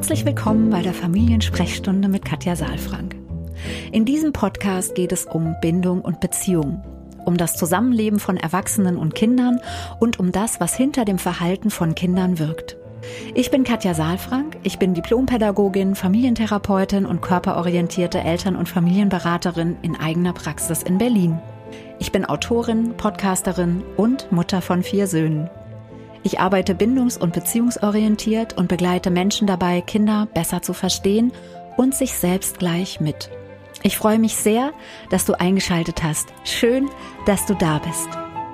Herzlich willkommen bei der Familiensprechstunde mit Katja Saalfrank. In diesem Podcast geht es um Bindung und Beziehung, um das Zusammenleben von Erwachsenen und Kindern und um das, was hinter dem Verhalten von Kindern wirkt. Ich bin Katja Saalfrank, ich bin Diplompädagogin, Familientherapeutin und körperorientierte Eltern- und Familienberaterin in eigener Praxis in Berlin. Ich bin Autorin, Podcasterin und Mutter von 4 Söhnen. Ich arbeite bindungs- und beziehungsorientiert und begleite Menschen dabei, Kinder besser zu verstehen und sich selbst gleich mit. Ich freue mich sehr, dass du eingeschaltet hast. Schön, dass du da bist.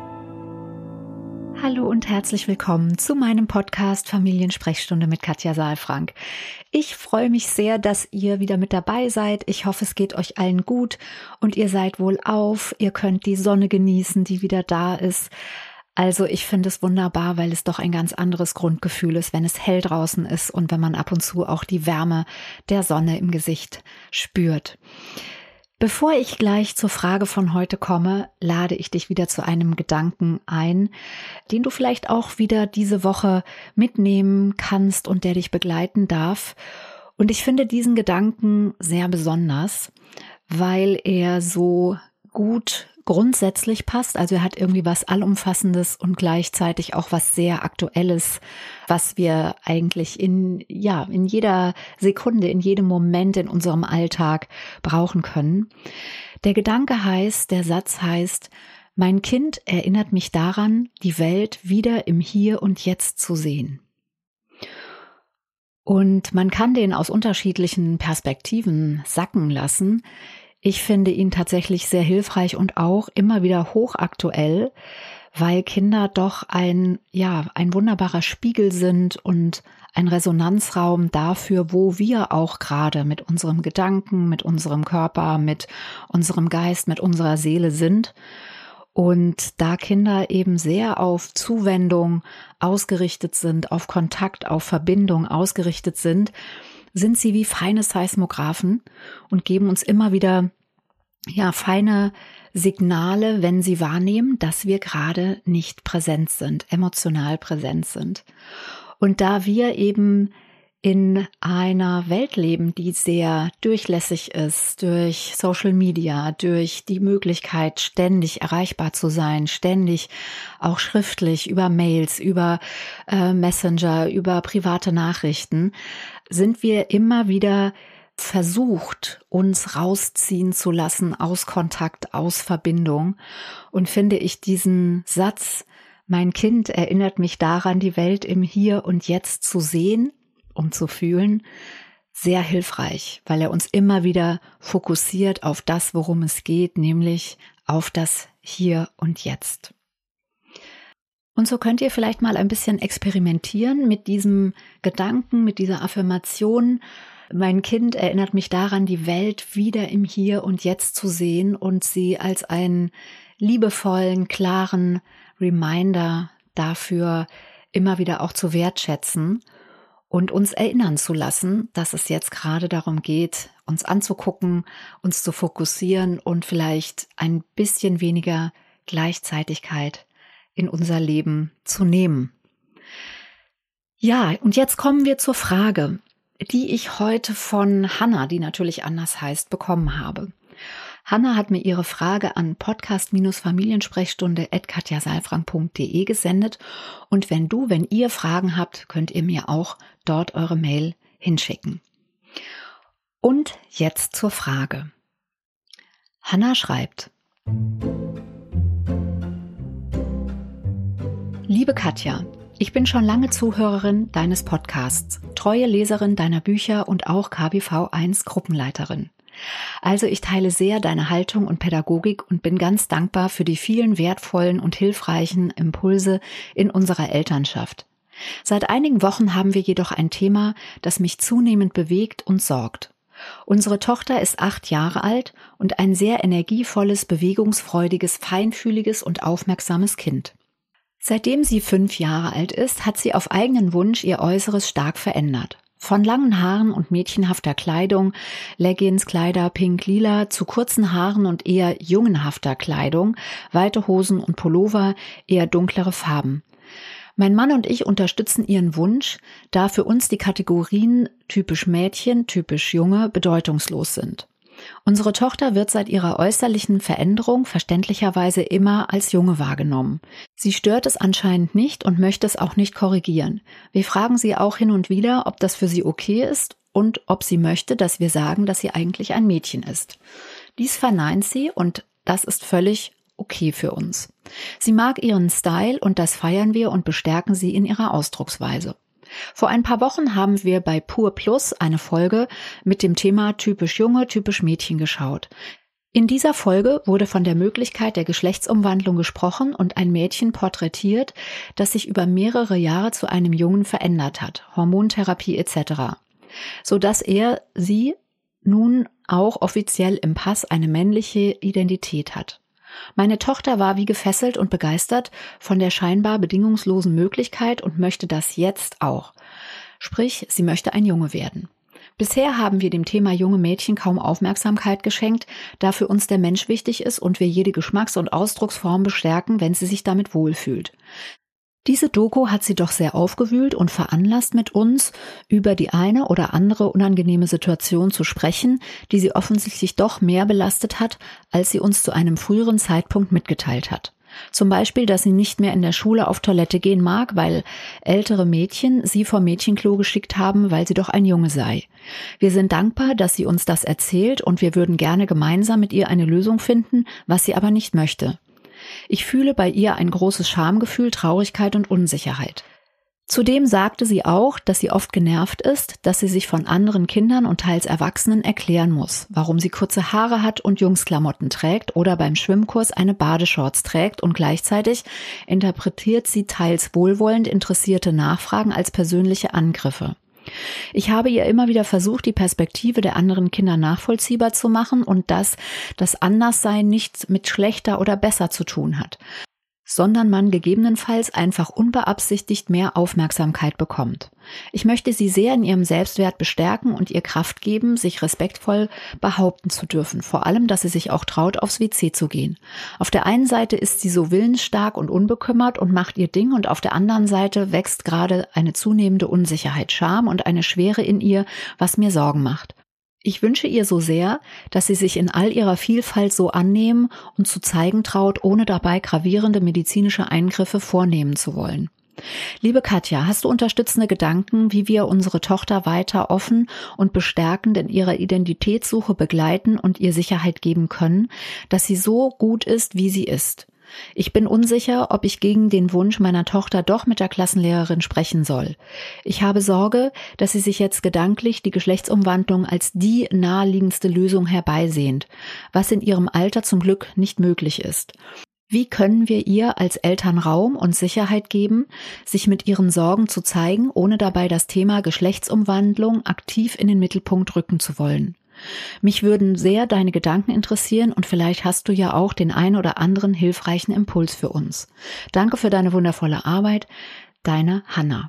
Hallo und herzlich willkommen zu meinem Podcast Familiensprechstunde mit Katja Saalfrank. Ich freue mich sehr, dass ihr wieder mit dabei seid. Ich hoffe, es geht euch allen gut und ihr seid wohlauf. Ihr könnt die Sonne genießen, die wieder da ist. Also ich finde es wunderbar, weil es doch ein ganz anderes Grundgefühl ist, wenn es hell draußen ist und wenn man ab und zu auch die Wärme der Sonne im Gesicht spürt. Bevor ich gleich zur Frage von heute komme, lade ich dich wieder zu einem Gedanken ein, den du vielleicht auch wieder diese Woche mitnehmen kannst und der dich begleiten darf. Und ich finde diesen Gedanken sehr besonders, weil er so gut grundsätzlich passt. Also er hat irgendwie was Allumfassendes und gleichzeitig auch was sehr Aktuelles, was wir eigentlich in jeder Sekunde, in jedem Moment in unserem Alltag brauchen können. Der Satz heißt, mein Kind erinnert mich daran, die Welt wieder im Hier und Jetzt zu sehen. Und man kann den aus unterschiedlichen Perspektiven sacken lassen. Ich finde ihn tatsächlich sehr hilfreich und auch immer wieder hochaktuell, weil Kinder doch ein wunderbarer Spiegel sind und ein Resonanzraum dafür, wo wir auch gerade mit unserem Gedanken, mit unserem Körper, mit unserem Geist, mit unserer Seele sind. Und da Kinder eben sehr auf Zuwendung ausgerichtet sind, auf Kontakt, auf Verbindung ausgerichtet sind sie wie feine Seismographen und geben uns immer wieder feine Signale, wenn sie wahrnehmen, dass wir gerade nicht präsent sind, emotional präsent sind. Und da wir eben in einer Welt leben, die sehr durchlässig ist, durch Social Media, durch die Möglichkeit, ständig erreichbar zu sein, ständig auch schriftlich über Mails, über Messenger, über private Nachrichten, sind wir immer wieder versucht, uns rausziehen zu lassen aus Kontakt, aus Verbindung. Und finde ich diesen Satz, mein Kind erinnert mich daran, die Welt im Hier und Jetzt zu sehen, um zu fühlen, sehr hilfreich, weil er uns immer wieder fokussiert auf das, worum es geht, nämlich auf das Hier und Jetzt. Und so könnt ihr vielleicht mal ein bisschen experimentieren mit diesem Gedanken, mit dieser Affirmation. Mein Kind erinnert mich daran, die Welt wieder im Hier und Jetzt zu sehen und sie als einen liebevollen, klaren Reminder dafür immer wieder auch zu wertschätzen und uns erinnern zu lassen, dass es jetzt gerade darum geht, uns anzugucken, uns zu fokussieren und vielleicht ein bisschen weniger Gleichzeitigkeit in unser Leben zu nehmen. Ja, und jetzt kommen wir zur Frage, die ich heute von Hanna, die natürlich anders heißt, bekommen habe. Hanna hat mir ihre Frage an podcast-familiensprechstunde@katjasaalfrank.de gesendet und wenn ihr Fragen habt, könnt ihr mir auch dort eure Mail hinschicken. Und jetzt zur Frage. Hanna schreibt: Liebe Katja, ich bin schon lange Zuhörerin deines Podcasts, treue Leserin deiner Bücher und auch KBV 1 Gruppenleiterin. Also ich teile sehr deine Haltung und Pädagogik und bin ganz dankbar für die vielen wertvollen und hilfreichen Impulse in unserer Elternschaft. Seit einigen Wochen haben wir jedoch ein Thema, das mich zunehmend bewegt und sorgt. Unsere Tochter ist 8 Jahre alt und ein sehr energievolles, bewegungsfreudiges, feinfühliges und aufmerksames Kind. Seitdem sie 5 Jahre alt ist, hat sie auf eigenen Wunsch ihr Äußeres stark verändert. Von langen Haaren und mädchenhafter Kleidung, Leggings, Kleider pink-lila, zu kurzen Haaren und eher jungenhafter Kleidung, weite Hosen und Pullover, eher dunklere Farben. Mein Mann und ich unterstützen ihren Wunsch, da für uns die Kategorien typisch Mädchen, typisch Junge bedeutungslos sind. Unsere Tochter wird seit ihrer äußerlichen Veränderung verständlicherweise immer als Junge wahrgenommen. Sie stört es anscheinend nicht und möchte es auch nicht korrigieren. Wir fragen sie auch hin und wieder, ob das für sie okay ist und ob sie möchte, dass wir sagen, dass sie eigentlich ein Mädchen ist. Dies verneint sie und das ist völlig okay für uns. Sie mag ihren Style und das feiern wir und bestärken sie in ihrer Ausdrucksweise. Vor ein paar Wochen haben wir bei Pur Plus eine Folge mit dem Thema typisch Junge, typisch Mädchen geschaut. In dieser Folge wurde von der Möglichkeit der Geschlechtsumwandlung gesprochen und ein Mädchen porträtiert, das sich über mehrere Jahre zu einem Jungen verändert hat, Hormontherapie etc., sodass sie nun auch offiziell im Pass eine männliche Identität hat. Meine Tochter war wie gefesselt und begeistert von der scheinbar bedingungslosen Möglichkeit und möchte das jetzt auch. Sprich, sie möchte ein Junge werden. Bisher haben wir dem Thema junge Mädchen kaum Aufmerksamkeit geschenkt, da für uns der Mensch wichtig ist und wir jede Geschmacks- und Ausdrucksform bestärken, wenn sie sich damit wohlfühlt. Diese Doku hat sie doch sehr aufgewühlt und veranlasst, mit uns über die eine oder andere unangenehme Situation zu sprechen, die sie offensichtlich doch mehr belastet hat, als sie uns zu einem früheren Zeitpunkt mitgeteilt hat. Zum Beispiel, dass sie nicht mehr in der Schule auf Toilette gehen mag, weil ältere Mädchen sie vom Mädchenklo geschickt haben, weil sie doch ein Junge sei. Wir sind dankbar, dass sie uns das erzählt und wir würden gerne gemeinsam mit ihr eine Lösung finden, was sie aber nicht möchte. Ich fühle bei ihr ein großes Schamgefühl, Traurigkeit und Unsicherheit. Zudem sagte sie auch, dass sie oft genervt ist, dass sie sich von anderen Kindern und teils Erwachsenen erklären muss, warum sie kurze Haare hat und Jungsklamotten trägt oder beim Schwimmkurs eine Badeshorts trägt und gleichzeitig interpretiert sie teils wohlwollend interessierte Nachfragen als persönliche Angriffe. Ich habe ihr immer wieder versucht, die Perspektive der anderen Kinder nachvollziehbar zu machen und dass das Anderssein nichts mit schlechter oder besser zu tun hat, sondern man gegebenenfalls einfach unbeabsichtigt mehr Aufmerksamkeit bekommt. Ich möchte sie sehr in ihrem Selbstwert bestärken und ihr Kraft geben, sich respektvoll behaupten zu dürfen. Vor allem, dass sie sich auch traut, aufs WC zu gehen. Auf der einen Seite ist sie so willensstark und unbekümmert und macht ihr Ding und auf der anderen Seite wächst gerade eine zunehmende Unsicherheit, Scham und eine Schwere in ihr, was mir Sorgen macht. Ich wünsche ihr so sehr, dass sie sich in all ihrer Vielfalt so annehmen und zu zeigen traut, ohne dabei gravierende medizinische Eingriffe vornehmen zu wollen. Liebe Katja, hast du unterstützende Gedanken, wie wir unsere Tochter weiter offen und bestärkend in ihrer Identitätssuche begleiten und ihr Sicherheit geben können, dass sie so gut ist, wie sie ist? Ich bin unsicher, ob ich gegen den Wunsch meiner Tochter doch mit der Klassenlehrerin sprechen soll. Ich habe Sorge, dass sie sich jetzt gedanklich die Geschlechtsumwandlung als die naheliegendste Lösung herbeisehnt, was in ihrem Alter zum Glück nicht möglich ist. Wie können wir ihr als Eltern Raum und Sicherheit geben, sich mit ihren Sorgen zu zeigen, ohne dabei das Thema Geschlechtsumwandlung aktiv in den Mittelpunkt rücken zu wollen? Mich würden sehr deine Gedanken interessieren und vielleicht hast du ja auch den ein oder anderen hilfreichen Impuls für uns. Danke für deine wundervolle Arbeit, deine Hanna.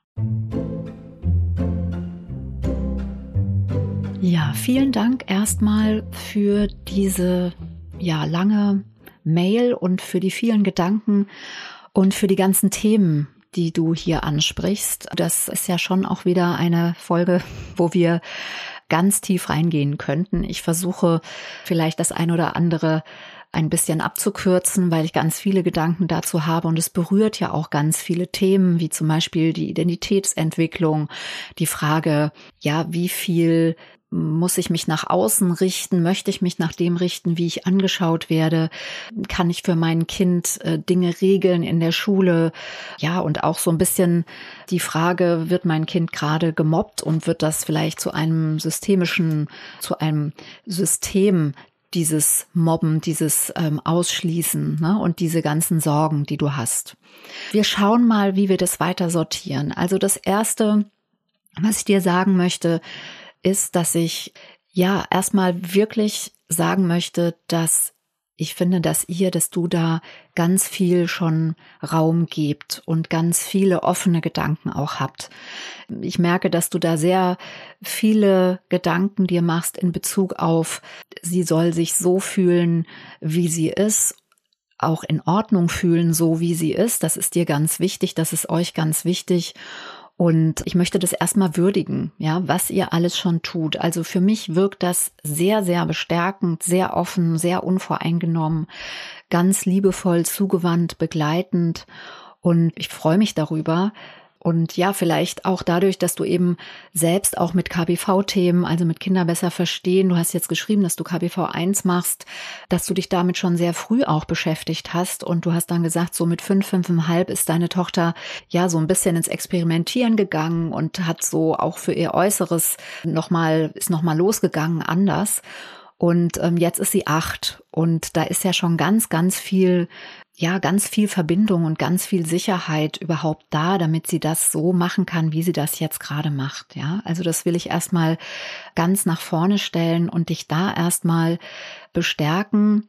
Ja, vielen Dank erstmal für diese lange Mail und für die vielen Gedanken und für die ganzen Themen, die du hier ansprichst. Das ist ja schon auch wieder eine Folge, wo wir ganz tief reingehen könnten. Ich versuche vielleicht das ein oder andere ein bisschen abzukürzen, weil ich ganz viele Gedanken dazu habe und es berührt ja auch ganz viele Themen, wie zum Beispiel die Identitätsentwicklung, die Frage, wie viel muss ich mich nach außen richten? Möchte ich mich nach dem richten, wie ich angeschaut werde? Kann ich für mein Kind Dinge regeln in der Schule? Ja, und auch so ein bisschen die Frage, wird mein Kind gerade gemobbt und wird das vielleicht zu einem System, dieses Mobben, dieses Ausschließen, ne? Und diese ganzen Sorgen, die du hast. Wir schauen mal, wie wir das weiter sortieren. Also das Erste, was ich dir sagen möchte, ist, dass ich erstmal wirklich sagen möchte, dass ich finde, dass du da ganz viel schon Raum gebt und ganz viele offene Gedanken auch habt. Ich merke, dass du da sehr viele Gedanken dir machst in Bezug auf, sie soll sich so fühlen, wie sie ist, auch in Ordnung fühlen, so wie sie ist. Das ist dir ganz wichtig, das ist euch ganz wichtig. Und ich möchte das erstmal würdigen, ja, was ihr alles schon tut. Also für mich wirkt das sehr, sehr bestärkend, sehr offen, sehr unvoreingenommen, ganz liebevoll, zugewandt, begleitend. Und ich freue mich darüber. Und ja, vielleicht auch dadurch, dass du eben selbst auch mit KBV-Themen, also mit Kinder besser verstehen, du hast jetzt geschrieben, dass du KBV 1 machst, dass du dich damit schon sehr früh auch beschäftigt hast. Und du hast dann gesagt, so mit 5, 5,5 ist deine Tochter ja so ein bisschen ins Experimentieren gegangen und hat so auch für ihr Äußeres ist nochmal losgegangen anders. Und jetzt ist sie 8 und da ist ja schon ganz, ganz viel Verbindung und ganz viel Sicherheit überhaupt da, damit sie das so machen kann, wie sie das jetzt gerade macht. Ja, also das will ich erstmal ganz nach vorne stellen und dich da erstmal bestärken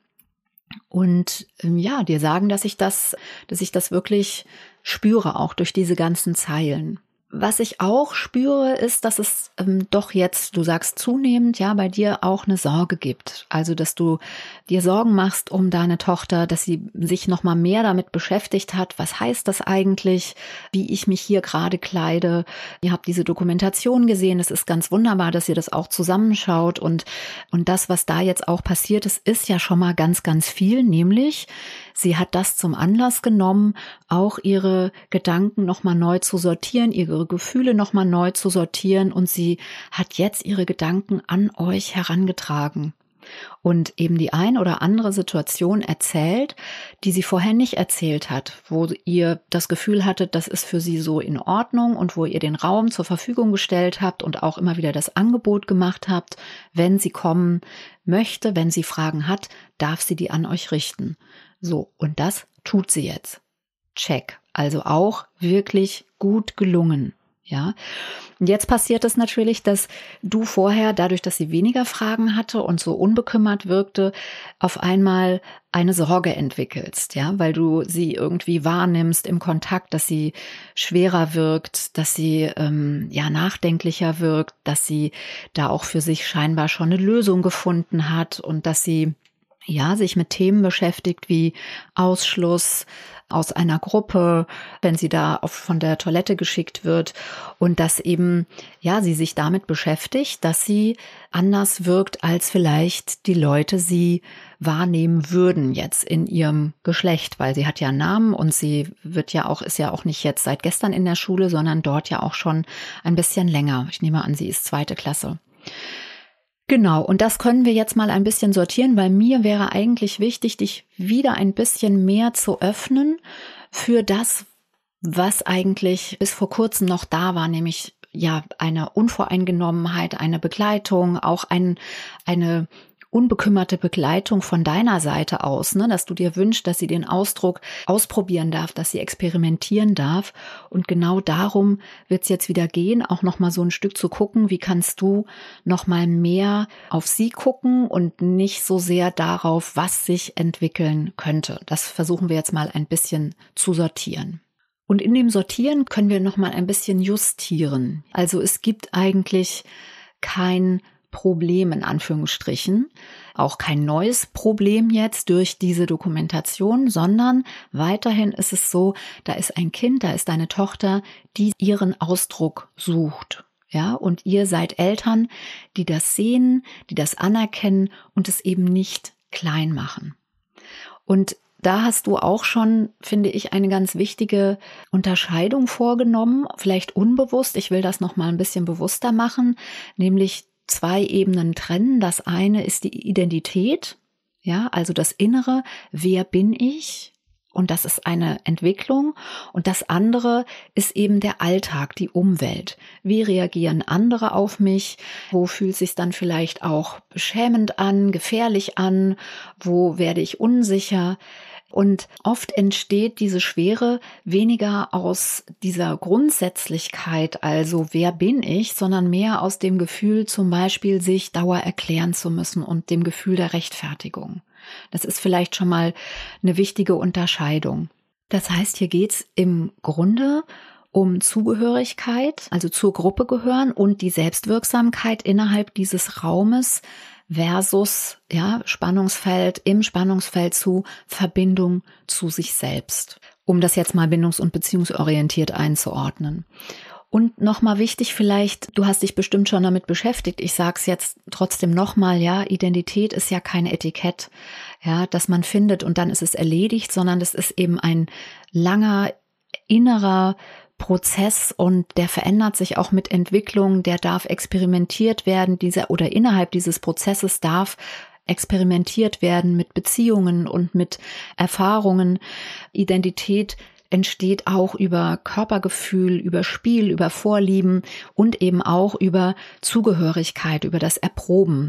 und dir sagen, dass ich das wirklich spüre, auch durch diese ganzen Zeilen. Was ich auch spüre, ist, dass es doch jetzt, du sagst zunehmend, ja, bei dir auch eine Sorge gibt. Also, dass du dir Sorgen machst um deine Tochter, dass sie sich noch mal mehr damit beschäftigt hat. Was heißt das eigentlich, wie ich mich hier gerade kleide? Ihr habt diese Dokumentation gesehen. Es ist ganz wunderbar, dass ihr das auch zusammenschaut. Und das, was da jetzt auch passiert ist ja schon mal ganz, ganz viel. Nämlich, sie hat das zum Anlass genommen, auch ihre Gedanken noch mal neu zu sortieren, ihre Gefühle noch mal neu zu sortieren, und sie hat jetzt ihre Gedanken an euch herangetragen und eben die ein oder andere Situation erzählt, die sie vorher nicht erzählt hat, wo ihr das Gefühl hattet, das ist für sie so in Ordnung und wo ihr den Raum zur Verfügung gestellt habt und auch immer wieder das Angebot gemacht habt, wenn sie kommen möchte, wenn sie Fragen hat, darf sie die an euch richten. So, und das tut sie jetzt. Check. Also auch wirklich gut gelungen. Ja. Und jetzt passiert es natürlich, dass du vorher, dadurch, dass sie weniger Fragen hatte und so unbekümmert wirkte, auf einmal eine Sorge entwickelst, ja, weil du sie irgendwie wahrnimmst im Kontakt, dass sie schwerer wirkt, dass sie nachdenklicher wirkt, dass sie da auch für sich scheinbar schon eine Lösung gefunden hat und dass sie sich mit Themen beschäftigt wie Ausschluss aus einer Gruppe, wenn sie da von der Toilette geschickt wird, und dass eben, sie sich damit beschäftigt, dass sie anders wirkt, als vielleicht die Leute sie wahrnehmen würden jetzt in ihrem Geschlecht, weil sie hat ja einen Namen und sie ist ja auch nicht jetzt seit gestern in der Schule, sondern dort ja auch schon ein bisschen länger. Ich nehme an, sie ist 2. Klasse. Genau, und das können wir jetzt mal ein bisschen sortieren, weil mir wäre eigentlich wichtig, dich wieder ein bisschen mehr zu öffnen für das, was eigentlich bis vor kurzem noch da war, nämlich eine Unvoreingenommenheit, eine Begleitung, auch eine unbekümmerte Begleitung von deiner Seite aus, ne, dass du dir wünschst, dass sie den Ausdruck ausprobieren darf, dass sie experimentieren darf. Und genau darum wird es jetzt wieder gehen, auch nochmal so ein Stück zu gucken, wie kannst du nochmal mehr auf sie gucken und nicht so sehr darauf, was sich entwickeln könnte. Das versuchen wir jetzt mal ein bisschen zu sortieren. Und in dem Sortieren können wir nochmal ein bisschen justieren. Also es gibt eigentlich kein Problem in Anführungsstrichen, auch kein neues Problem jetzt durch diese Dokumentation, sondern weiterhin ist es so, da ist ein Kind, da ist eine Tochter, die ihren Ausdruck sucht. Ja, und ihr seid Eltern, die das sehen, die das anerkennen und es eben nicht klein machen. Und da hast du auch schon, finde ich, eine ganz wichtige Unterscheidung vorgenommen, vielleicht unbewusst. Ich will das noch mal ein bisschen bewusster machen, nämlich 2 Ebenen trennen. Das eine ist die Identität, also das Innere, wer bin ich? Und das ist eine Entwicklung. Und das andere ist eben der Alltag, die Umwelt. Wie reagieren andere auf mich? Wo fühlt es sich dann vielleicht auch beschämend an, gefährlich an? Wo werde ich unsicher? Und oft entsteht diese Schwere weniger aus dieser Grundsätzlichkeit, also wer bin ich, sondern mehr aus dem Gefühl, zum Beispiel sich Dauer erklären zu müssen und dem Gefühl der Rechtfertigung. Das ist vielleicht schon mal eine wichtige Unterscheidung. Das heißt, hier geht's im Grunde um Zugehörigkeit, also zur Gruppe gehören und die Selbstwirksamkeit innerhalb dieses Raumes versus Spannungsfeld, im Spannungsfeld zu Verbindung zu sich selbst. Um das jetzt mal bindungs- und beziehungsorientiert einzuordnen. Und nochmal wichtig vielleicht, du hast dich bestimmt schon damit beschäftigt, ich sage es jetzt trotzdem nochmal, Identität ist ja kein Etikett, das man findet und dann ist es erledigt, sondern das ist eben ein langer innerer Prozess und der verändert sich auch mit Entwicklung, der darf experimentiert werden, innerhalb dieses Prozesses darf experimentiert werden mit Beziehungen und mit Erfahrungen. Identität entsteht auch über Körpergefühl, über Spiel, über Vorlieben und eben auch über Zugehörigkeit, über das Erproben,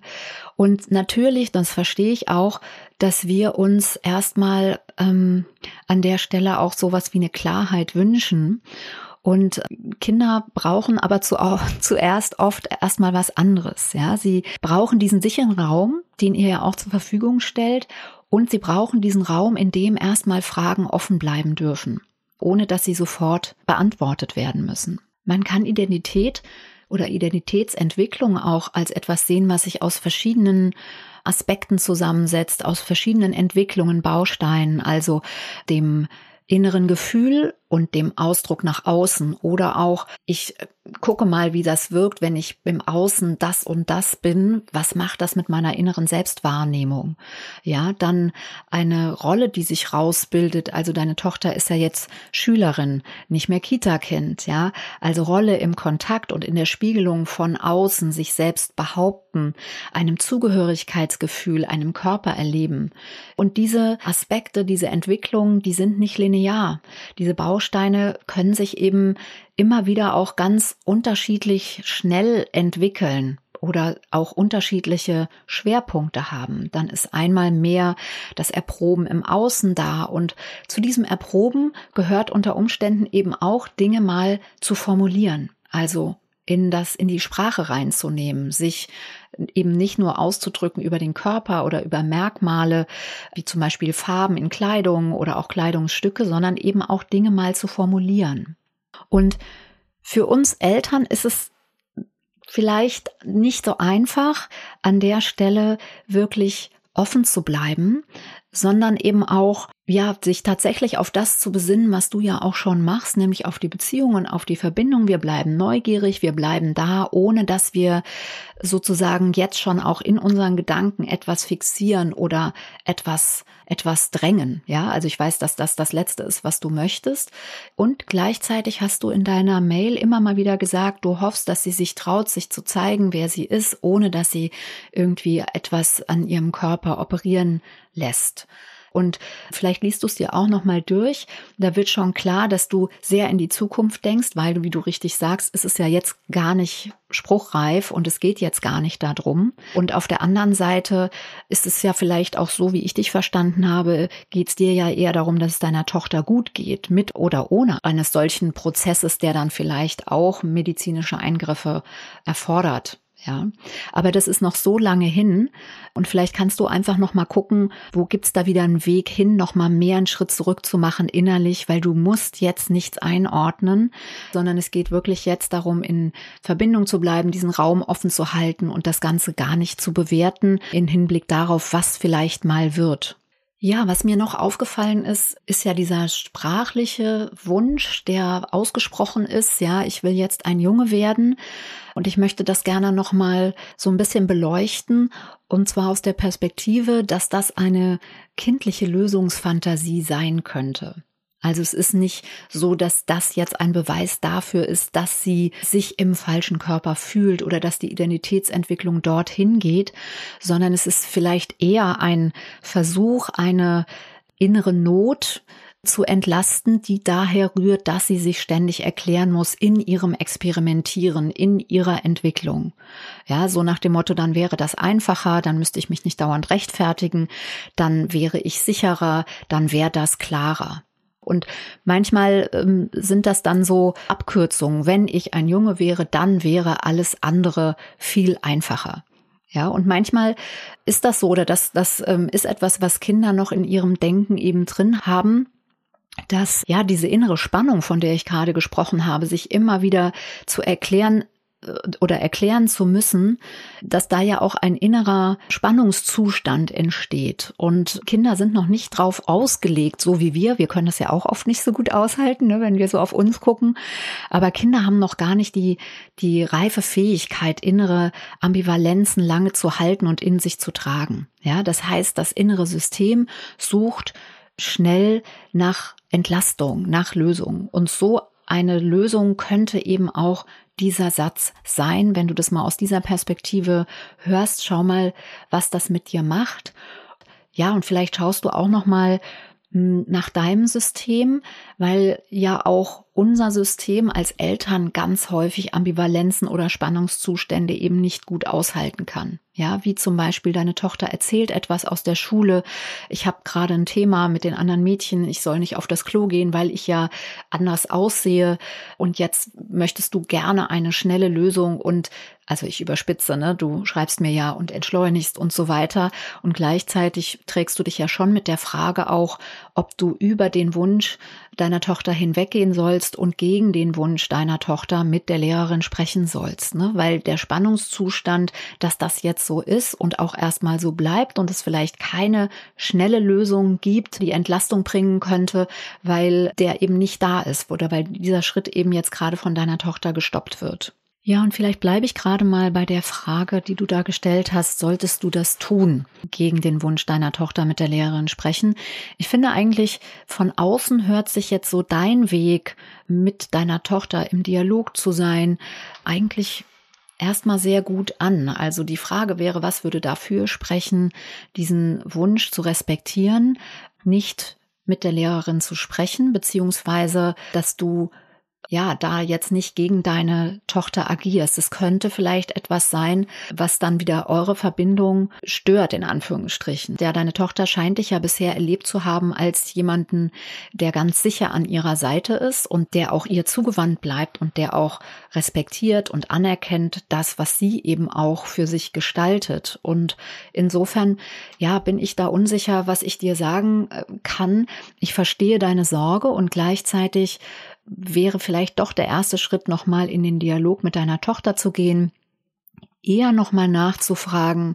Und natürlich, das verstehe ich auch, dass wir uns erstmal an der Stelle auch sowas wie eine Klarheit wünschen. Und Kinder brauchen aber zuerst oft erstmal was anderes. Sie brauchen diesen sicheren Raum, den ihr ja auch zur Verfügung stellt. Und sie brauchen diesen Raum, in dem erstmal Fragen offen bleiben dürfen, ohne dass sie sofort beantwortet werden müssen. Man kann Identität oder Identitätsentwicklung auch als etwas sehen, was sich aus verschiedenen Aspekten zusammensetzt, aus verschiedenen Entwicklungen, Bausteinen, also dem inneren Gefühl und dem Ausdruck nach außen oder auch, ich gucke mal, wie das wirkt, wenn ich im Außen das und das bin, was macht das mit meiner inneren Selbstwahrnehmung? Dann eine Rolle, die sich rausbildet, also deine Tochter ist ja jetzt Schülerin, nicht mehr Kita-Kind, also Rolle im Kontakt und in der Spiegelung von außen, sich selbst behaupten, einem Zugehörigkeitsgefühl, einem Körper erleben. Und diese Aspekte, diese Entwicklungen, die sind nicht linear. Diese Bausteine können sich eben immer wieder auch ganz unterschiedlich schnell entwickeln oder auch unterschiedliche Schwerpunkte haben. Dann ist einmal mehr das Erproben im Außen da und zu diesem Erproben gehört unter Umständen eben auch Dinge mal zu formulieren, also in die Sprache reinzunehmen, sich eben nicht nur auszudrücken über den Körper oder über Merkmale, wie zum Beispiel Farben in Kleidung oder auch Kleidungsstücke, sondern eben auch Dinge mal zu formulieren. Und für uns Eltern ist es vielleicht nicht so einfach, an der Stelle wirklich offen zu bleiben, sondern eben auch, sich tatsächlich auf das zu besinnen, was du ja auch schon machst, nämlich auf die Beziehungen, auf die Verbindung. Wir bleiben neugierig, wir bleiben da, ohne dass wir sozusagen jetzt schon auch in unseren Gedanken etwas fixieren oder etwas drängen. Also ich weiß, dass das Letzte ist, was du möchtest. Und gleichzeitig hast du in deiner Mail immer mal wieder gesagt, du hoffst, dass sie sich traut, sich zu zeigen, wer sie ist, ohne dass sie irgendwie etwas an ihrem Körper operieren lässt. Und vielleicht liest du es dir auch nochmal durch. Da wird schon klar, dass du sehr in die Zukunft denkst, weil du, wie du richtig sagst, es ist ja jetzt gar nicht spruchreif und es geht jetzt gar nicht darum. Und auf der anderen Seite ist es ja vielleicht auch so, wie ich dich verstanden habe, geht es dir ja eher darum, dass es deiner Tochter gut geht, mit oder ohne eines solchen Prozesses, der dann vielleicht auch medizinische Eingriffe erfordert. Aber das ist noch so lange hin und vielleicht kannst du einfach noch mal gucken, wo gibt's da wieder einen Weg hin, noch mal mehr einen Schritt zurück zu machen innerlich, weil du musst jetzt nichts einordnen, sondern es geht wirklich jetzt darum, in Verbindung zu bleiben, diesen Raum offen zu halten und das Ganze gar nicht zu bewerten in Hinblick darauf, was vielleicht mal wird. Was mir noch aufgefallen ist ja dieser sprachliche Wunsch, der ausgesprochen ist. Ich will jetzt ein Junge werden und ich möchte das gerne noch mal so ein bisschen beleuchten und zwar aus der Perspektive, dass das eine kindliche Lösungsfantasie sein könnte. Also es ist nicht so, dass das jetzt ein Beweis dafür ist, dass sie sich im falschen Körper fühlt oder dass die Identitätsentwicklung dorthin geht, sondern es ist vielleicht eher ein Versuch, eine innere Not zu entlasten, die daher rührt, dass sie sich ständig erklären muss in ihrem Experimentieren, in ihrer Entwicklung. So nach dem Motto, dann wäre das einfacher, dann müsste ich mich nicht dauernd rechtfertigen, dann wäre ich sicherer, dann wäre das klarer. Und manchmal sind das dann so Abkürzungen. Wenn ich ein Junge wäre, dann wäre alles andere viel einfacher. Und manchmal ist das so, oder das ist etwas, was Kinder noch in ihrem Denken eben drin haben, dass diese innere Spannung, von der ich gerade gesprochen habe, sich immer wieder zu erklären oder erklären zu müssen, dass da ja auch ein innerer Spannungszustand entsteht. Und Kinder sind noch nicht drauf ausgelegt, so wie wir. Wir können das ja auch oft nicht so gut aushalten, ne, wenn wir so auf uns gucken. Aber Kinder haben noch gar nicht die reife Fähigkeit, innere Ambivalenzen lange zu halten und in sich zu tragen. Ja, das heißt, das innere System sucht schnell nach Entlastung, nach Lösung. Und so eine Lösung könnte eben auch dieser Satz sein, wenn du das mal aus dieser Perspektive hörst. Schau mal, was das mit dir macht. Ja, und vielleicht schaust du auch noch mal nach deinem System, weil ja auch unser System als Eltern ganz häufig Ambivalenzen oder Spannungszustände eben nicht gut aushalten kann. Ja, wie zum Beispiel deine Tochter erzählt etwas aus der Schule. Ich habe gerade ein Thema mit den anderen Mädchen. Ich soll nicht auf das Klo gehen, weil ich ja anders aussehe. Und jetzt möchtest du gerne eine schnelle Lösung und also ich überspitze, ne? Du schreibst mir ja und entschleunigst und so weiter. Und gleichzeitig trägst du dich ja schon mit der Frage auch, ob du über den Wunsch deiner Tochter hinweggehen sollst und gegen den Wunsch deiner Tochter mit der Lehrerin sprechen sollst, ne? Weil der Spannungszustand, dass das jetzt so ist und auch erstmal so bleibt und es vielleicht keine schnelle Lösung gibt, die Entlastung bringen könnte, weil der eben nicht da ist oder weil dieser Schritt eben jetzt gerade von deiner Tochter gestoppt wird. Ja, und vielleicht bleibe ich gerade mal bei der Frage, die du da gestellt hast, solltest du das tun, gegen den Wunsch deiner Tochter mit der Lehrerin sprechen? Ich finde eigentlich, von außen hört sich jetzt so dein Weg, mit deiner Tochter im Dialog zu sein, eigentlich erstmal sehr gut an. Also die Frage wäre, was würde dafür sprechen, diesen Wunsch zu respektieren, nicht mit der Lehrerin zu sprechen, beziehungsweise, dass du ja, da jetzt nicht gegen deine Tochter agierst. Es könnte vielleicht etwas sein, was dann wieder eure Verbindung stört, in Anführungsstrichen. Ja, deine Tochter scheint dich ja bisher erlebt zu haben als jemanden, der ganz sicher an ihrer Seite ist und der auch ihr zugewandt bleibt und der auch respektiert und anerkennt das, was sie eben auch für sich gestaltet. Und insofern, ja, bin ich da unsicher, was ich dir sagen kann. Ich verstehe deine Sorge und gleichzeitig wäre vielleicht doch der erste Schritt, nochmal in den Dialog mit deiner Tochter zu gehen, eher nochmal nachzufragen,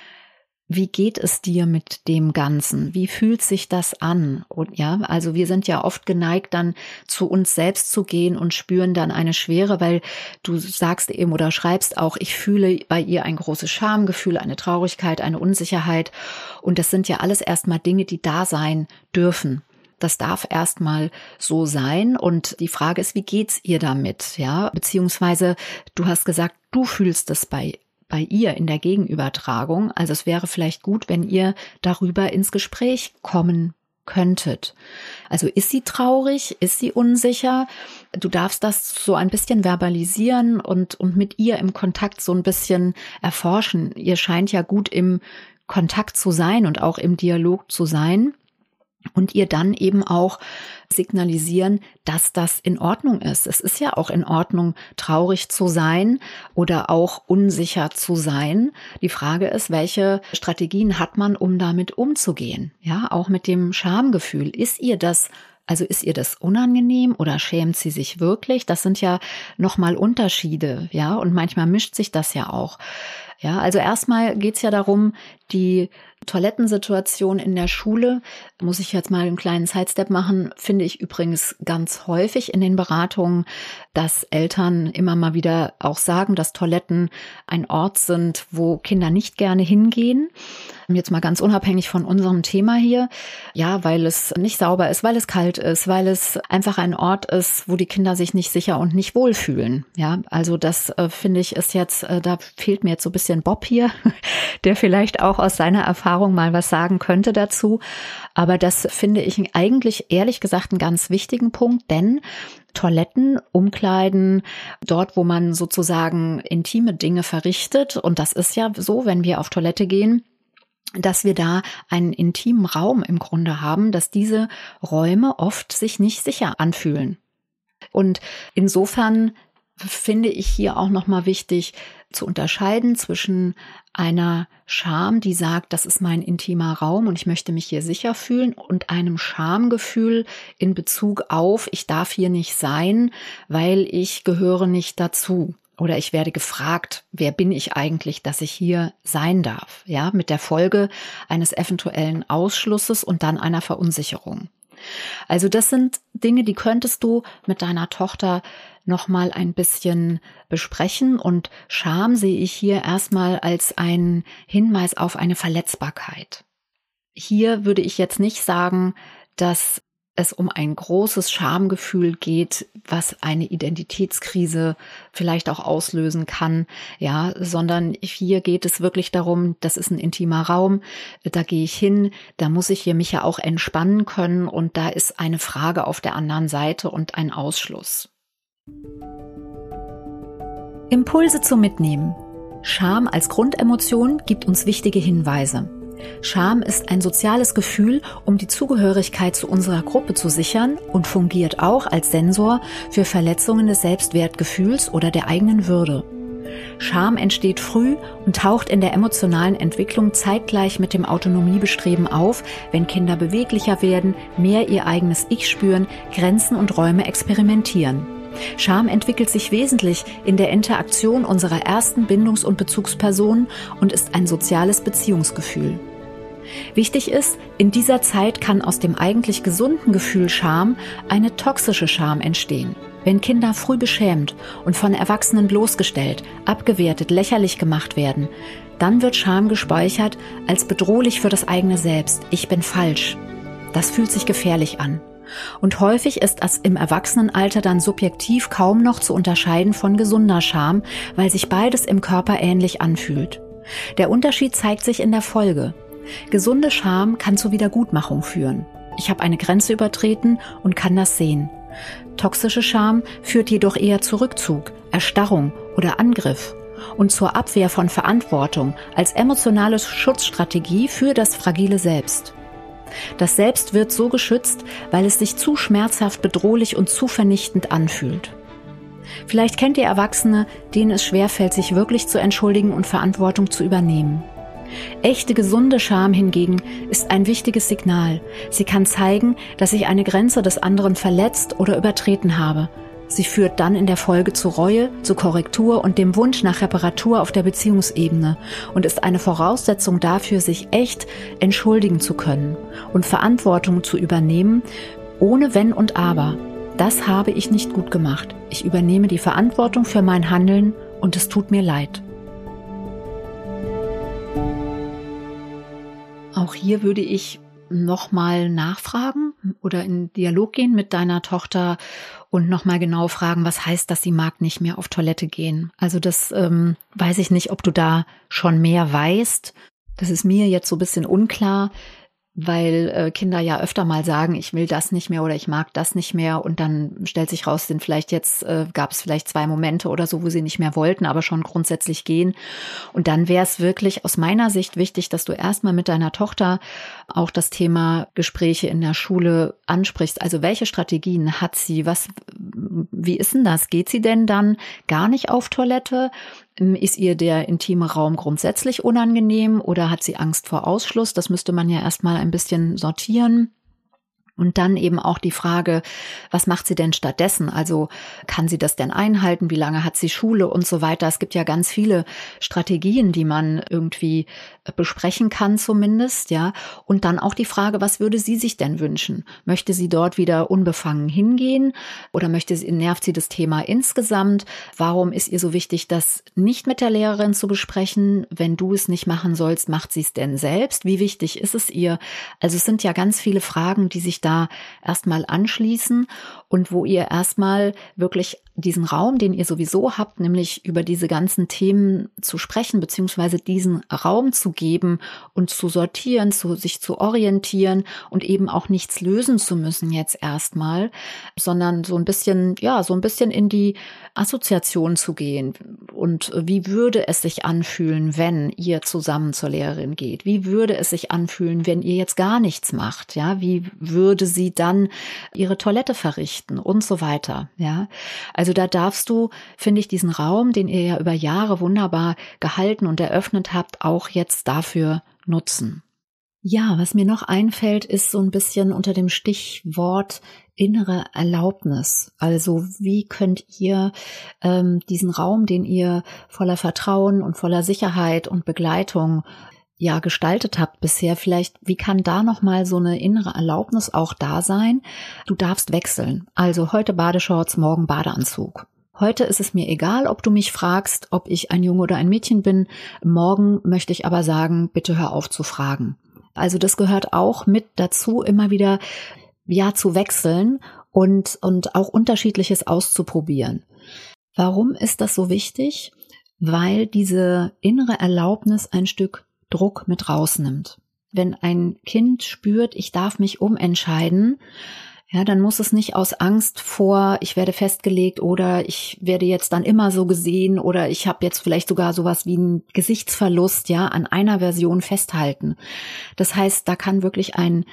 wie geht es dir mit dem Ganzen? Wie fühlt sich das an? Und ja, also wir sind ja oft geneigt, dann zu uns selbst zu gehen und spüren dann eine Schwere, weil du sagst eben oder schreibst auch, ich fühle bei ihr ein großes Schamgefühl, eine Traurigkeit, eine Unsicherheit. Und das sind ja alles erstmal Dinge, die da sein dürfen. Das darf erstmal so sein. Und die Frage ist, wie geht's ihr damit? Ja, beziehungsweise du hast gesagt, du fühlst es bei ihr in der Gegenübertragung. Also es wäre vielleicht gut, wenn ihr darüber ins Gespräch kommen könntet. Also ist sie traurig? Ist sie unsicher? Du darfst das so ein bisschen verbalisieren und mit ihr im Kontakt so ein bisschen erforschen. Ihr scheint ja gut im Kontakt zu sein und auch im Dialog zu sein. Und ihr dann eben auch signalisieren, dass das in Ordnung ist. Es ist ja auch in Ordnung, traurig zu sein oder auch unsicher zu sein. Die Frage ist, welche Strategien hat man, um damit umzugehen? Ja, auch mit dem Schamgefühl. Ist ihr das unangenehm oder schämt sie sich wirklich? Das sind ja nochmal Unterschiede, ja, und manchmal mischt sich das ja auch. Ja, also erstmal geht's ja darum, die Toilettensituation in der Schule, muss ich jetzt mal einen kleinen Sidestep machen, finde ich übrigens ganz häufig in den Beratungen, dass Eltern immer mal wieder auch sagen, dass Toiletten ein Ort sind, wo Kinder nicht gerne hingehen. Jetzt mal ganz unabhängig von unserem Thema hier. Ja, weil es nicht sauber ist, weil es kalt ist, weil es einfach ein Ort ist, wo die Kinder sich nicht sicher und nicht wohlfühlen. Ja, also das finde ich ist jetzt, da fehlt mir jetzt so ein bisschen Bob hier, der vielleicht auch aus seiner Erfahrung mal was sagen könnte dazu. Aber das finde ich eigentlich ehrlich gesagt einen ganz wichtigen Punkt, denn Toiletten, Umkleiden, dort, wo man sozusagen intime Dinge verrichtet, und das ist ja so, wenn wir auf Toilette gehen, dass wir da einen intimen Raum im Grunde haben, dass diese Räume oft sich nicht sicher anfühlen. Und insofern finde ich hier auch nochmal wichtig zu unterscheiden zwischen einer Scham, die sagt, das ist mein intimer Raum und ich möchte mich hier sicher fühlen, und einem Schamgefühl in Bezug auf, ich darf hier nicht sein, weil ich gehöre nicht dazu. oder ich werde gefragt, wer bin ich eigentlich, dass ich hier sein darf? Ja, mit der Folge eines eventuellen Ausschlusses und dann einer Verunsicherung. Also das sind Dinge, die könntest du mit deiner Tochter noch mal ein bisschen besprechen. Und Scham sehe ich hier erstmal als einen Hinweis auf eine Verletzbarkeit. Hier würde ich jetzt nicht sagen, dass es um ein großes Schamgefühl geht, was eine Identitätskrise vielleicht auch auslösen kann, ja, sondern hier geht es wirklich darum, das ist ein intimer Raum, da gehe ich hin, da muss ich hier mich ja auch entspannen können und da ist eine Frage auf der anderen Seite und ein Ausschluss. Impulse zum Mitnehmen. Scham als Grundemotion gibt uns wichtige Hinweise. Scham ist ein soziales Gefühl, um die Zugehörigkeit zu unserer Gruppe zu sichern und fungiert auch als Sensor für Verletzungen des Selbstwertgefühls oder der eigenen Würde. Scham entsteht früh und taucht in der emotionalen Entwicklung zeitgleich mit dem Autonomiebestreben auf, wenn Kinder beweglicher werden, mehr ihr eigenes Ich spüren, Grenzen und Räume experimentieren. Scham entwickelt sich wesentlich in der Interaktion unserer ersten Bindungs- und Bezugspersonen und ist ein soziales Beziehungsgefühl. Wichtig ist, in dieser Zeit kann aus dem eigentlich gesunden Gefühl Scham eine toxische Scham entstehen. Wenn Kinder früh beschämt und von Erwachsenen bloßgestellt, abgewertet, lächerlich gemacht werden, dann wird Scham gespeichert als bedrohlich für das eigene Selbst. Ich bin falsch. Das fühlt sich gefährlich an. Und häufig ist es im Erwachsenenalter dann subjektiv kaum noch zu unterscheiden von gesunder Scham, weil sich beides im Körper ähnlich anfühlt. Der Unterschied zeigt sich in der Folge. Gesunde Scham kann zur Wiedergutmachung führen. Ich habe eine Grenze übertreten und kann das sehen. Toxische Scham führt jedoch eher zu Rückzug, Erstarrung oder Angriff und zur Abwehr von Verantwortung als emotionale Schutzstrategie für das fragile Selbst. Das Selbst wird so geschützt, weil es sich zu schmerzhaft, bedrohlich und zu vernichtend anfühlt. Vielleicht kennt ihr Erwachsene, denen es schwerfällt, sich wirklich zu entschuldigen und Verantwortung zu übernehmen. Echte, gesunde Scham hingegen ist ein wichtiges Signal. Sie kann zeigen, dass ich eine Grenze des anderen verletzt oder übertreten habe. Sie führt dann in der Folge zu Reue, zu Korrektur und dem Wunsch nach Reparatur auf der Beziehungsebene und ist eine Voraussetzung dafür, sich echt entschuldigen zu können und Verantwortung zu übernehmen, ohne Wenn und Aber. Das habe ich nicht gut gemacht. Ich übernehme die Verantwortung für mein Handeln und es tut mir leid. Auch hier würde ich nochmal nachfragen oder in Dialog gehen mit deiner Tochter und nochmal genau fragen, was heißt das, sie mag nicht mehr auf Toilette gehen. Also das weiß ich nicht, ob du da schon mehr weißt. Das ist mir jetzt so ein bisschen unklar, weil Kinder ja öfter mal sagen, ich will das nicht mehr oder ich mag das nicht mehr und dann stellt sich raus, gab es vielleicht 2 Momente oder so, wo sie nicht mehr wollten, aber schon grundsätzlich gehen. Und dann wäre es wirklich aus meiner Sicht wichtig, dass du erstmal mit deiner Tochter auch das Thema Gespräche in der Schule ansprichst. Also welche Strategien hat sie? Wie ist denn das? Geht sie denn dann gar nicht auf Toilette? Ist ihr der intime Raum grundsätzlich unangenehm oder hat sie Angst vor Ausschluss? Das müsste man ja erstmal ein bisschen sortieren. Und dann eben auch die Frage, was macht sie denn stattdessen? Also kann sie das denn einhalten? Wie lange hat sie Schule und so weiter? Es gibt ja ganz viele Strategien, die man irgendwie besprechen kann zumindest, ja. Und dann auch die Frage, was würde sie sich denn wünschen? Möchte sie dort wieder unbefangen hingehen oder nervt sie das Thema insgesamt? Warum ist ihr so wichtig, das nicht mit der Lehrerin zu besprechen? Wenn du es nicht machen sollst, macht sie es denn selbst? Wie wichtig ist es ihr? Also es sind ja ganz viele Fragen, die sich da erstmal anschließen und wo ihr erstmal wirklich diesen Raum, den ihr sowieso habt, nämlich über diese ganzen Themen zu sprechen, beziehungsweise diesen Raum zu geben und zu sortieren, sich zu orientieren und eben auch nichts lösen zu müssen jetzt erstmal, sondern so ein bisschen in die Assoziation zu gehen. Und wie würde es sich anfühlen, wenn ihr zusammen zur Lehrerin geht? Wie würde es sich anfühlen, wenn ihr jetzt gar nichts macht? Ja, wie würde sie dann ihre Toilette verrichten und so weiter? Ja, also da darfst du, finde ich, diesen Raum, den ihr ja über Jahre wunderbar gehalten und eröffnet habt, auch jetzt dafür nutzen. Ja, was mir noch einfällt, ist so ein bisschen unter dem Stichwort innere Erlaubnis. Also wie könnt ihr diesen Raum, den ihr voller Vertrauen und voller Sicherheit und Begleitung ja gestaltet habt bisher, vielleicht, wie kann da nochmal so eine innere Erlaubnis auch da sein? Du darfst wechseln. Also heute Badeshorts, morgen Badeanzug. Heute ist es mir egal, ob du mich fragst, ob ich ein Junge oder ein Mädchen bin. Morgen möchte ich aber sagen, bitte hör auf zu fragen. Also das gehört auch mit dazu, immer wieder ja zu wechseln und auch Unterschiedliches auszuprobieren. Warum ist das so wichtig? Weil diese innere Erlaubnis ein Stück Druck mit rausnimmt. Wenn ein Kind spürt, ich darf mich umentscheiden, ja, dann muss es nicht aus Angst vor, ich werde festgelegt oder ich werde jetzt dann immer so gesehen oder ich habe jetzt vielleicht sogar sowas wie einen Gesichtsverlust, ja, an einer Version festhalten. Das heißt, da kann wirklich ein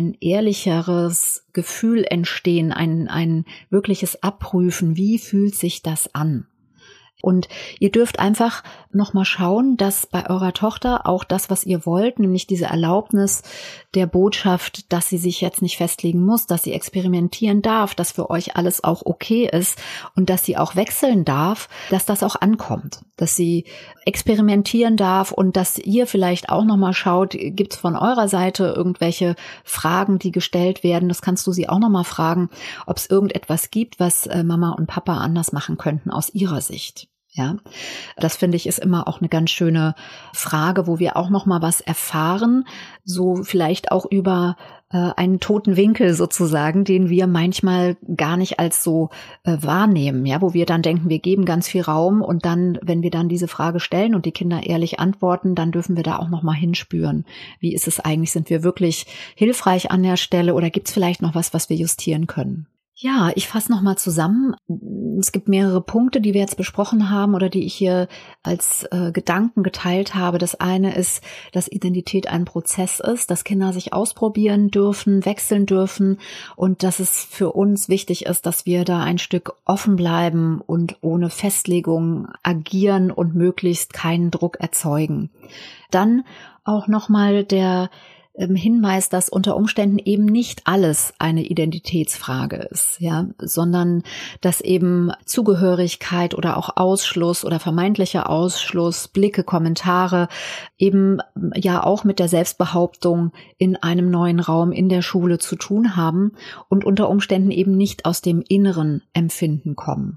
ehrlicheres Gefühl entstehen, ein wirkliches Abprüfen, wie fühlt sich das an? Und ihr dürft einfach nochmal schauen, dass bei eurer Tochter auch das, was ihr wollt, nämlich diese Erlaubnis der Botschaft, dass sie sich jetzt nicht festlegen muss, dass sie experimentieren darf, dass für euch alles auch okay ist und dass sie auch wechseln darf, dass das auch ankommt, dass sie experimentieren darf und dass ihr vielleicht auch nochmal schaut, gibt es von eurer Seite irgendwelche Fragen, die gestellt werden, das kannst du sie auch nochmal fragen, ob es irgendetwas gibt, was Mama und Papa anders machen könnten aus ihrer Sicht. Ja, das finde ich ist immer auch eine ganz schöne Frage, wo wir auch noch mal was erfahren, so vielleicht auch über einen toten Winkel sozusagen, den wir manchmal gar nicht als so wahrnehmen, ja, wo wir dann denken, wir geben ganz viel Raum und dann, wenn wir dann diese Frage stellen und die Kinder ehrlich antworten, dann dürfen wir da auch noch mal hinspüren. Wie ist es eigentlich? Sind wir wirklich hilfreich an der Stelle oder gibt es vielleicht noch was wir justieren können? Ja, ich fasse nochmal zusammen. Es gibt mehrere Punkte, die wir jetzt besprochen haben oder die ich hier als Gedanken geteilt habe. Das eine ist, dass Identität ein Prozess ist, dass Kinder sich ausprobieren dürfen, wechseln dürfen und dass es für uns wichtig ist, dass wir da ein Stück offen bleiben und ohne Festlegung agieren und möglichst keinen Druck erzeugen. Dann auch nochmal der Hinweis, dass unter Umständen eben nicht alles eine Identitätsfrage ist, ja, sondern dass eben Zugehörigkeit oder auch Ausschluss oder vermeintlicher Ausschluss, Blicke, Kommentare eben ja auch mit der Selbstbehauptung in einem neuen Raum in der Schule zu tun haben und unter Umständen eben nicht aus dem inneren Empfinden kommen.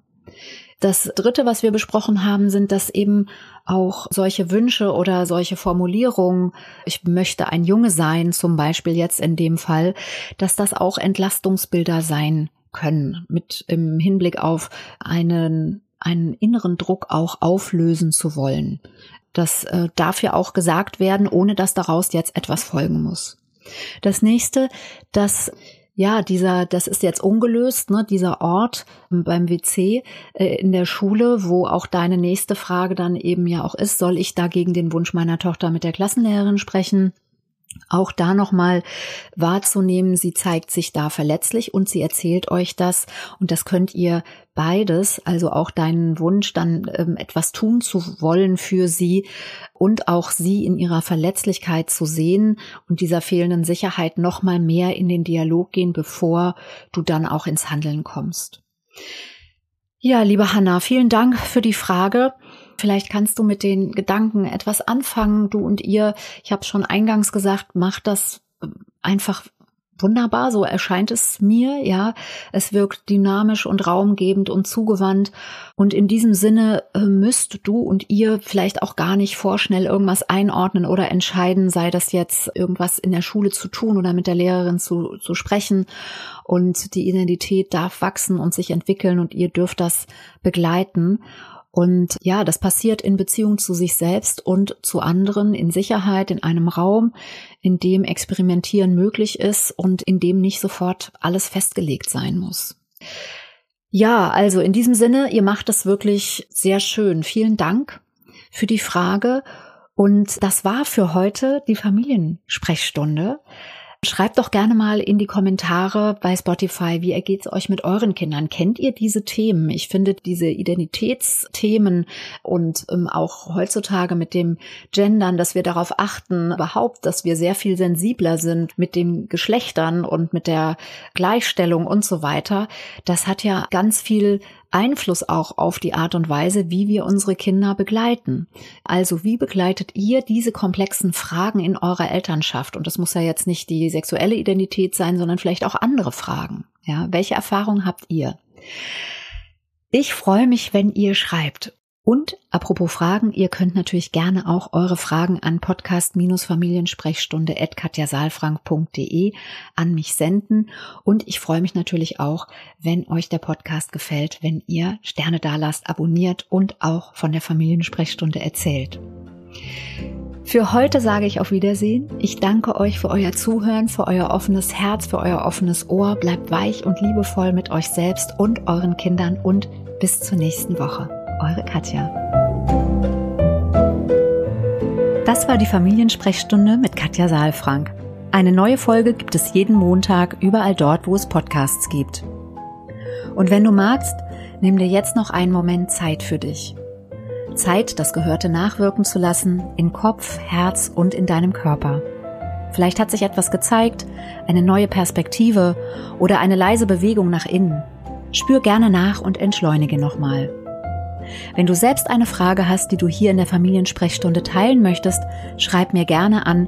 Das Dritte, was wir besprochen haben, sind, dass eben auch solche Wünsche oder solche Formulierungen, ich möchte ein Junge sein, zum Beispiel jetzt in dem Fall, dass das auch Entlastungsbilder sein können, mit im Hinblick auf einen inneren Druck auch auflösen zu wollen. Das darf ja auch gesagt werden, ohne dass daraus jetzt etwas folgen muss. Das nächste, das ist jetzt ungelöst, ne, dieser Ort beim WC in der Schule, wo auch deine nächste Frage dann eben ja auch ist, soll ich da gegen den Wunsch meiner Tochter mit der Klassenlehrerin sprechen? Auch da nochmal wahrzunehmen, sie zeigt sich da verletzlich und sie erzählt euch das und das könnt ihr beides, also auch deinen Wunsch dann etwas tun zu wollen für sie und auch sie in ihrer Verletzlichkeit zu sehen und dieser fehlenden Sicherheit nochmal mehr in den Dialog gehen, bevor du dann auch ins Handeln kommst. Ja, liebe Hanna, vielen Dank für die Frage. Vielleicht kannst du mit den Gedanken etwas anfangen, du und ihr. Ich habe schon eingangs gesagt, macht das einfach wunderbar, so erscheint es mir, ja. Es wirkt dynamisch und raumgebend und zugewandt. Und in diesem Sinne müsst du und ihr vielleicht auch gar nicht vorschnell irgendwas einordnen oder entscheiden, sei das jetzt irgendwas in der Schule zu tun oder mit der Lehrerin zu sprechen. Und die Identität darf wachsen und sich entwickeln und ihr dürft das begleiten. Und ja, das passiert in Beziehung zu sich selbst und zu anderen in Sicherheit, in einem Raum, in dem Experimentieren möglich ist und in dem nicht sofort alles festgelegt sein muss. Ja, also in diesem Sinne, ihr macht es wirklich sehr schön. Vielen Dank für die Frage. Und das war für heute die Familiensprechstunde. Schreibt doch gerne mal in die Kommentare bei Spotify, wie ergeht es euch mit euren Kindern? Kennt ihr diese Themen? Ich finde diese Identitätsthemen und auch heutzutage mit dem Gendern, dass wir darauf achten, überhaupt, dass wir sehr viel sensibler sind mit den Geschlechtern und mit der Gleichstellung und so weiter. Das hat ja ganz viel Einfluss auch auf die Art und Weise, wie wir unsere Kinder begleiten. Also wie begleitet ihr diese komplexen Fragen in eurer Elternschaft? Und das muss ja jetzt nicht die sexuelle Identität sein, sondern vielleicht auch andere Fragen. Ja, welche Erfahrungen habt ihr? Ich freue mich, wenn ihr schreibt. Und apropos Fragen, ihr könnt natürlich gerne auch eure Fragen an podcast-familiensprechstunde@katjasaalfrank.de an mich senden. Und ich freue mich natürlich auch, wenn euch der Podcast gefällt, wenn ihr Sterne dalasst, abonniert und auch von der Familiensprechstunde erzählt. Für heute sage ich auf Wiedersehen. Ich danke euch für euer Zuhören, für euer offenes Herz, für euer offenes Ohr. Bleibt weich und liebevoll mit euch selbst und euren Kindern und bis zur nächsten Woche. Eure Katja. Das war die Familiensprechstunde mit Katja Saalfrank. Eine neue Folge gibt es jeden Montag überall dort, wo es Podcasts gibt. Und wenn du magst, nimm dir jetzt noch einen Moment Zeit für dich. Zeit, das Gehörte nachwirken zu lassen, in Kopf, Herz und in deinem Körper. Vielleicht hat sich etwas gezeigt, eine neue Perspektive oder eine leise Bewegung nach innen. Spür gerne nach und entschleunige nochmal. Wenn du selbst eine Frage hast, die du hier in der Familiensprechstunde teilen möchtest, schreib mir gerne an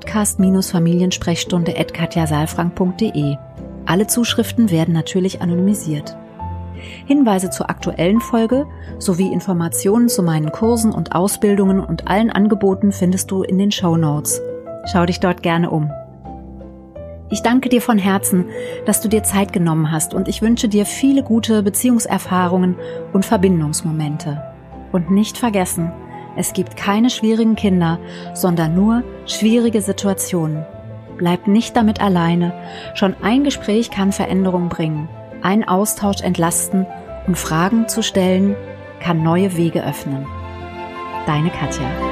podcast-familiensprechstunde@katjasaalfrank.de. Alle Zuschriften werden natürlich anonymisiert. Hinweise zur aktuellen Folge sowie Informationen zu meinen Kursen und Ausbildungen und allen Angeboten findest du in den Shownotes. Schau dich dort gerne um. Ich danke dir von Herzen, dass du dir Zeit genommen hast und ich wünsche dir viele gute Beziehungserfahrungen und Verbindungsmomente. Und nicht vergessen, es gibt keine schwierigen Kinder, sondern nur schwierige Situationen. Bleib nicht damit alleine. Schon ein Gespräch kann Veränderung bringen, ein Austausch entlasten und Fragen zu stellen kann neue Wege öffnen. Deine Katja.